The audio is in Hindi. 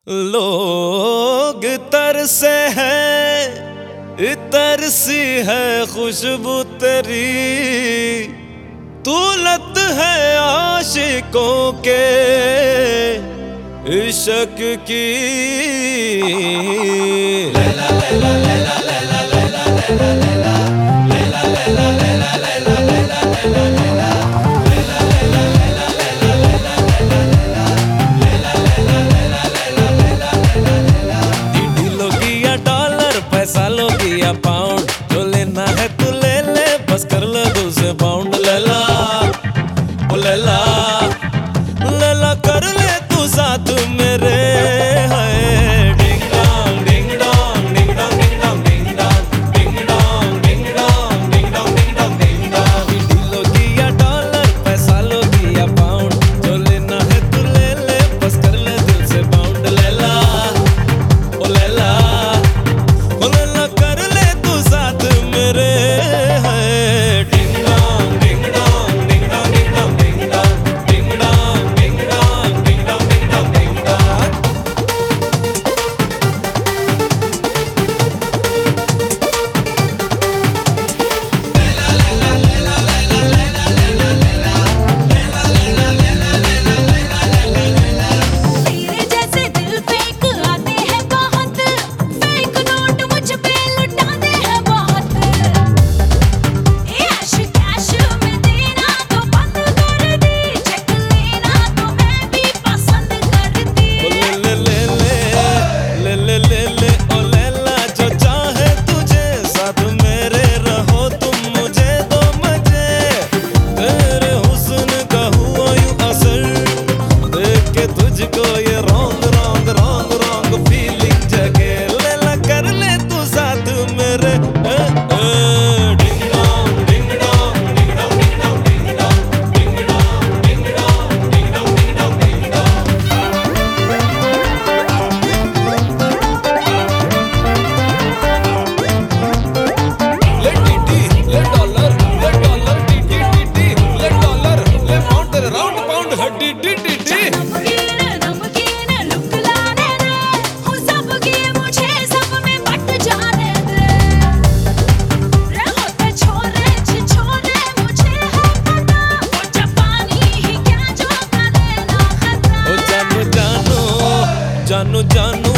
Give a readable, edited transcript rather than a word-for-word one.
लोग तरसे हैं, तरसी है खुशबू तेरी, तू लत है आशिकों के इश्क की। लैला लैला लैला लैला लैला लैला लैला लैला लैला लैला लैला लैला लैला लैला पैसा लोगी या पाउंड, जो लेना है तू ले ले, बस कर ले दिल से बाउंड। लैला ओ लैला लैला कर ले तू साथ मेरे। Ding dong ding dong ding dong ding dong ding dong ding dong ding dong ding dong ding dong ding dong. लोगी या डॉलर, पैसा लोगी या पाउंड, जो लेना है तू ले ले, बस कर ले दिल से बाउंड। लैला ओ लैला कर ले तू साथ मेरे। Ding dong ding dong ding dong ding dong ding dong ding dong ding dong ding dong ding dong. तेरे जैसे दिल फेंक आते हैं बहुत, फेक नोट मुझ पे लुटाते हैं बहुत। ऐश कैश में देना तो बंद कर दी, चेक लेना तो मैं भी पसंद करती। ले ले ले ले ले ले ले ओ लैला, जो चाहे तुझे साथ मेरे रहो तुम, मुझे दो मजे। तेरे हुस्न का हुआ यूं असर, देख के तुझको ये wrong wrong wrong wrong feeling जगे। लैला कर ले तू साथ मेरे। Ding dong ding dong ding dong ding dong ding dong ding dong ding dong ding dong ding dong ding dong. ले टीटी ले डॉलर टीटी टीटी ले डॉलर ले पाउंड राउंड पाउंड हड्डी टीटी टी। नमकीन लुक लाने दे, हूँ सबकी मुझे सब में बट जाने दे। होते छोरे छिछोरे मुझे है पता, वो जापानी ही क्या जो करे ना खतरा। ओ जानू जानू जानू जानू